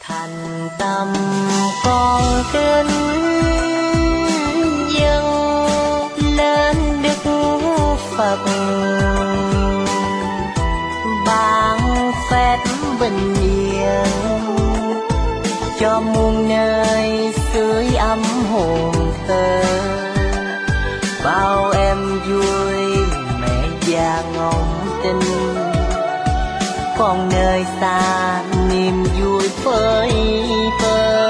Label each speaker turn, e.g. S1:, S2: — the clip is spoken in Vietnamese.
S1: thành tâm con kính dâng lên Đức Phật, ban phép bình yên cho muôn nơi sưởi ấm hồn thơ. Bao em vui mẹ già ngóng tin, còn nơi xa niềm vui phơi phới.